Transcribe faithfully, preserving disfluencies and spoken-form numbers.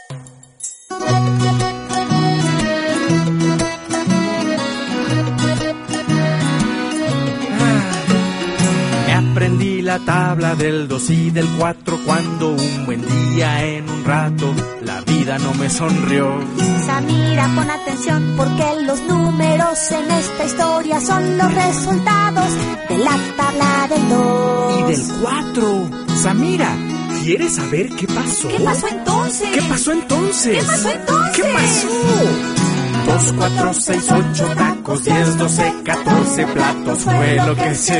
Aprendí la tabla del dos y del cuatro cuando un buen día en un rato la vida no me sonrió. Samira, pon atención porque los números en esta historia son los resultados de la tabla del dos. Y del cuatro. Samira, ¿quieres saber qué pasó? ¿Qué pasó entonces? ¿Qué pasó entonces? ¿Qué pasó entonces? ¿Qué pasó? Dos, cuatro, seis, ocho tacos, diez, doce, catorce platos fue lo que se